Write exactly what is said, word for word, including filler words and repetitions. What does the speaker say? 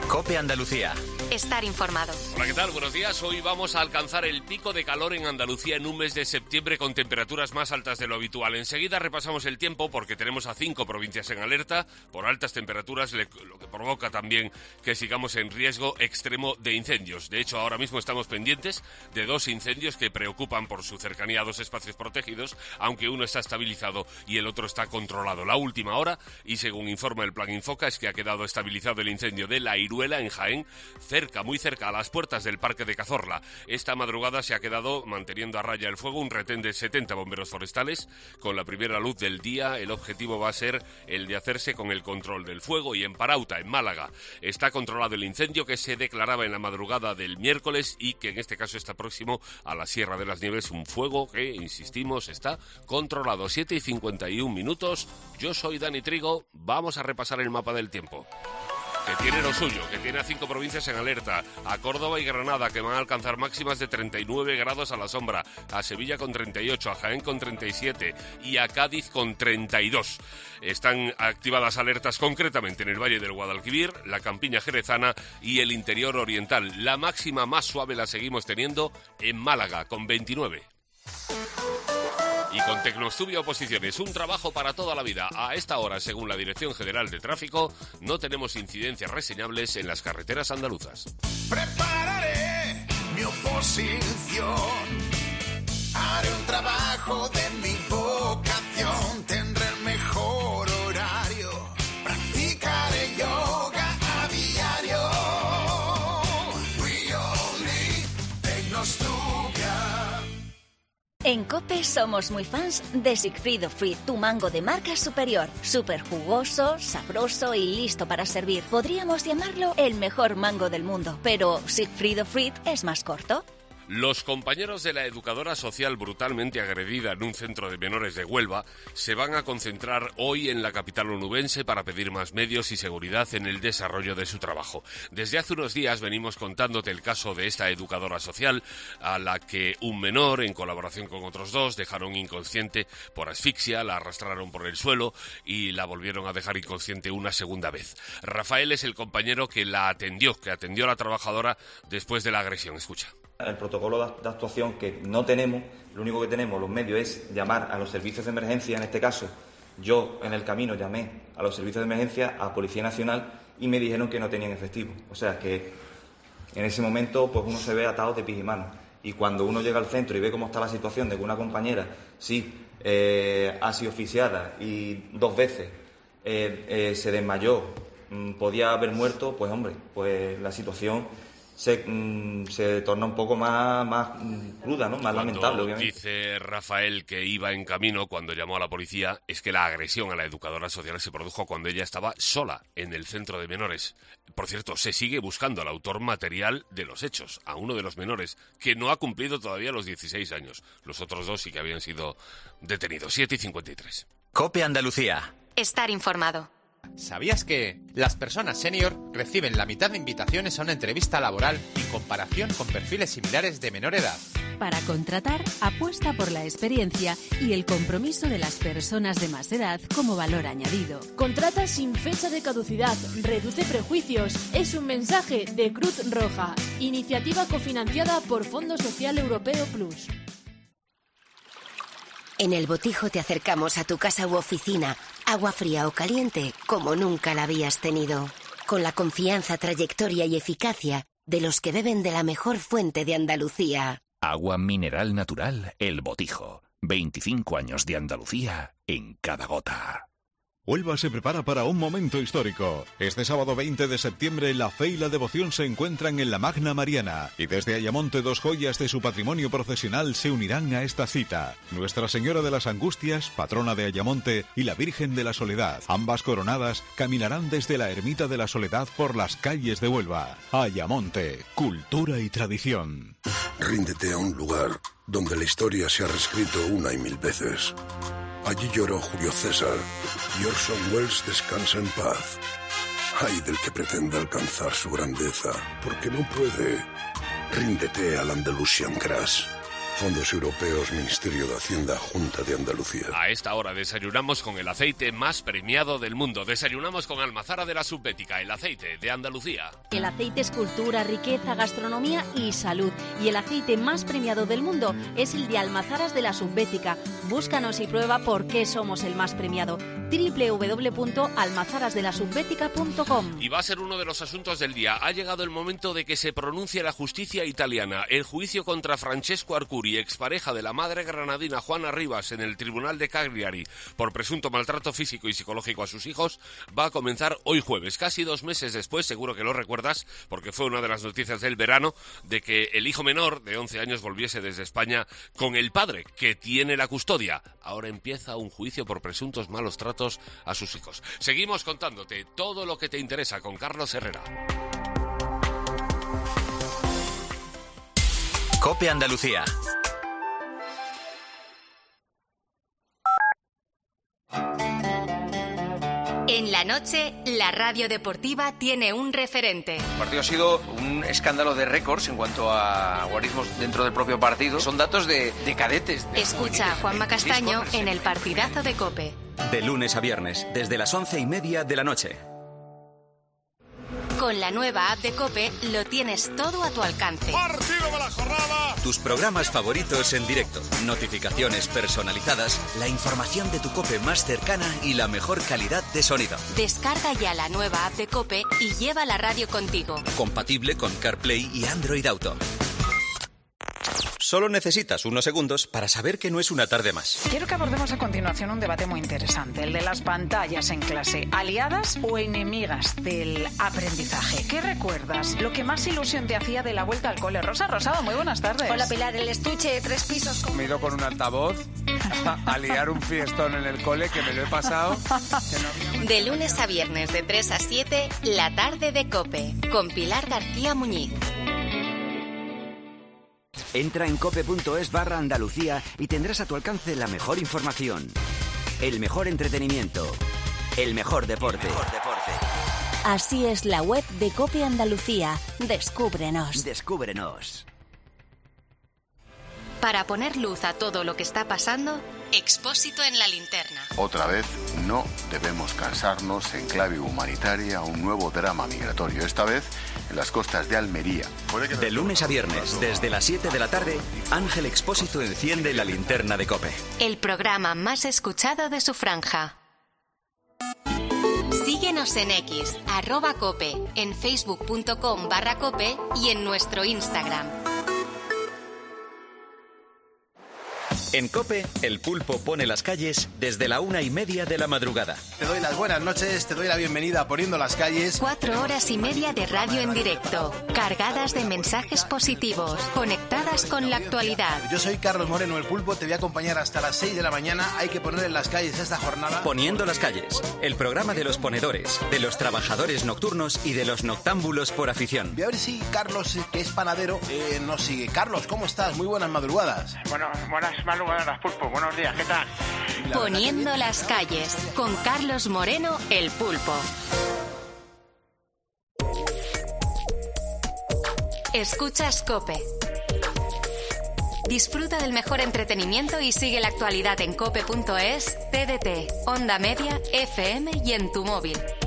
COPE Andalucía. Estar informado. Hola, ¿qué tal? Buenos días. Hoy vamos a alcanzar el pico de calor en Andalucía en un mes de septiembre con temperaturas más altas de lo habitual. Enseguida repasamos el tiempo porque tenemos a cinco provincias en alerta por altas temperaturas, lo que provoca también que sigamos en riesgo extremo de incendios. De hecho, ahora mismo estamos pendientes de dos incendios que preocupan por su cercanía a dos espacios protegidos, aunque uno está estabilizado y el otro está controlado. La última hora, y según informa el Plan Infoca, es que ha quedado estabilizado el incendio de La Iruela en Jaén, cerca, muy cerca a las puertas del Parque de Cazorla. Esta madrugada se ha quedado manteniendo a raya el fuego un retén de setenta bomberos forestales. Con la primera luz del día, el objetivo va a ser el de hacerse con el control del fuego. Y en Parauta, en Málaga, está controlado el incendio que se declaraba en la madrugada del miércoles y que en este caso está próximo a la Sierra de las Nieves. Un fuego que, insistimos, está controlado. siete y cincuenta y un minutos. Yo soy Dani Trigo. Vamos a repasar el mapa del tiempo, que tiene lo suyo, que tiene a cinco provincias en alerta, a Córdoba y Granada, que van a alcanzar máximas de treinta y nueve grados a la sombra, a Sevilla con treinta y ocho, a Jaén con treinta y siete y a Cádiz con treinta y dos. Están activadas alertas concretamente en el Valle del Guadalquivir, la Campiña Jerezana y el interior oriental. La máxima más suave la seguimos teniendo en Málaga, con veintinueve. Y con Tecnostubia Oposiciones, un trabajo para toda la vida. A esta hora, según la Dirección General de Tráfico, no tenemos incidencias reseñables en las carreteras andaluzas. Prepararé mi oposición, haré un trabajo de mi vocación, tendré el mejor horario, practicaré yoga a diario. We all need Tecnostubia. En COPE somos muy fans de Sigfrido Fruit, tu mango de marca superior. Súper jugoso, sabroso y listo para servir. Podríamos llamarlo el mejor mango del mundo, pero Sigfrido Fruit es más corto. Los compañeros de la educadora social brutalmente agredida en un centro de menores de Huelva se van a concentrar hoy en la capital onubense para pedir más medios y seguridad en el desarrollo de su trabajo. Desde hace unos días venimos contándote el caso de esta educadora social a la que un menor, en colaboración con otros dos, dejaron inconsciente por asfixia, la arrastraron por el suelo y la volvieron a dejar inconsciente una segunda vez. Rafael es el compañero que la atendió, que atendió a la trabajadora después de la agresión. Escucha. El protocolo de actuación que no tenemos, lo único que tenemos los medios es llamar a los servicios de emergencia. En este caso, yo en el camino llamé a los servicios de emergencia, a Policía Nacional, y me dijeron que no tenían efectivo. O sea que en ese momento pues uno se ve atado de pies y manos. Y cuando uno llega al centro y ve cómo está la situación de que una compañera sí eh, ha sido asfixiada y dos veces eh, eh, se desmayó, mm, podía haber muerto, pues hombre, pues la situación Se, mm, se torna un poco más, más mm, cruda, ¿no? Más Cuando lamentable, obviamente. Dice Rafael que iba en camino cuando llamó a la policía, es que la agresión a la educadora social se produjo cuando ella estaba sola en el centro de menores. Por cierto, se sigue buscando al autor material de los hechos, a uno de los menores, que no ha cumplido todavía los dieciséis años. Los otros dos sí que habían sido detenidos. siete y cincuenta y tres. COPE Andalucía. Estar informado. ¿Sabías que las personas senior reciben la mitad de invitaciones a una entrevista laboral en comparación con perfiles similares de menor edad? Para contratar, apuesta por la experiencia y el compromiso de las personas de más edad como valor añadido. Contrata sin fecha de caducidad, reduce prejuicios. Es un mensaje de Cruz Roja, iniciativa cofinanciada por Fondo Social Europeo Plus. En El Botijo te acercamos a tu casa u oficina, agua fría o caliente, como nunca la habías tenido. Con la confianza, trayectoria y eficacia de los que beben de la mejor fuente de Andalucía. Agua mineral natural El Botijo. veinticinco años de Andalucía en cada gota. Huelva se prepara para un momento histórico. Este sábado veinte de septiembre la fe y la devoción se encuentran en la Magna Mariana y desde Ayamonte dos joyas de su patrimonio procesional se unirán a esta cita. Nuestra Señora de las Angustias, patrona de Ayamonte, y la Virgen de la Soledad, ambas coronadas, caminarán desde la Ermita de la Soledad por las calles de Huelva. Ayamonte, cultura y tradición. Ríndete a un lugar donde la historia se ha reescrito una y mil veces. Allí lloró Julio César y Orson Welles descansa en paz. Ay del que pretenda alcanzar su grandeza, porque no puede. Ríndete al Andalusian Crash. Fondos Europeos, Ministerio de Hacienda, Junta de Andalucía. A esta hora desayunamos con el aceite más premiado del mundo. Desayunamos con Almazara de la Subbética, el aceite de Andalucía. El aceite es cultura, riqueza, gastronomía y salud. Y el aceite más premiado del mundo es el de Almazaras de la Subbética. Búscanos y prueba por qué somos el más premiado. doble u doble u doble u punto almazaras de la subbética punto com. Y va a ser uno de los asuntos del día. Ha llegado el momento de que se pronuncie la justicia italiana. El juicio contra Francesco Arcuri, expareja de la madre granadina Juana Rivas, en el tribunal de Cagliari por presunto maltrato físico y psicológico a sus hijos, va a comenzar hoy jueves, casi dos meses después, seguro que lo recuerdas, porque fue una de las noticias del verano, de que el hijo menor de once años volviese desde España con el padre, que tiene la custodia. Ahora empieza un juicio por presuntos malos tratos a sus hijos. Seguimos contándote todo lo que te interesa con Carlos Herrera. COPE Andalucía. En la noche, la radio deportiva tiene un referente. El partido ha sido un escándalo de récords en cuanto a guarismos dentro del propio partido. Son datos de, de cadetes. De Escucha a Juanma Castaño en el partidazo de COPE. De lunes a viernes, desde las once y media de la noche. Con la nueva app de COPE lo tienes todo a tu alcance. ¡Partido de la jornada! Tus programas favoritos en directo, notificaciones personalizadas, la información de tu COPE más cercana y la mejor calidad de sonido. Descarga ya la nueva app de COPE y lleva la radio contigo. Compatible con CarPlay y Android Auto. Solo necesitas unos segundos para saber que no es una tarde más. Quiero que abordemos a continuación un debate muy interesante, el de las pantallas en clase, aliadas o enemigas del aprendizaje. ¿Qué recuerdas? Lo que más ilusión te hacía de la vuelta al cole. Rosa Rosado, muy buenas tardes. Hola Pilar, el estuche de tres pisos. Con... Me he ido con un altavoz a liar un fiestón en el cole que me lo he pasado. Que no... De lunes a viernes de tres a siete, la tarde de COPE, con Pilar García Muñiz. Entra en cope.es barra Andalucía y tendrás a tu alcance la mejor información, el mejor entretenimiento, el mejor deporte. El mejor deporte. Así es la web de COPE Andalucía. Descúbrenos. Descúbrenos. Para poner luz a todo lo que está pasando, Expósito en la linterna. Otra vez, no debemos cansarnos en clave humanitaria un nuevo drama migratorio, esta vez en las costas de Almería. De lunes a viernes, desde las siete de la tarde, Ángel Expósito enciende la linterna de COPE. El programa más escuchado de su franja. Síguenos en X, arroba COPE, en facebook.com barra COPE y en nuestro Instagram. En COPE, el pulpo pone las calles desde la una y media de la madrugada. Te doy las buenas noches, te doy la bienvenida a Poniendo las Calles. Cuatro horas y media de radio en directo, cargadas de mensajes positivos, conectadas con la actualidad. Yo soy Carlos Moreno, el pulpo, te voy a acompañar hasta las seis de la mañana. Hay que poner en las calles esta jornada. Poniendo las Calles, el programa de los ponedores, de los trabajadores nocturnos y de los noctámbulos por afición. Voy a ver si Carlos, que es panadero, eh, nos sigue. Carlos, ¿cómo estás? Muy buenas madrugadas. Bueno, buenas madrugadas. Pulpo, buenos días, ¿qué tal? Poniendo las calles, con Carlos Moreno, el pulpo. Escuchas COPE. Disfruta del mejor entretenimiento y sigue la actualidad en cope punto es, T D T, Onda Media, F M y en tu móvil.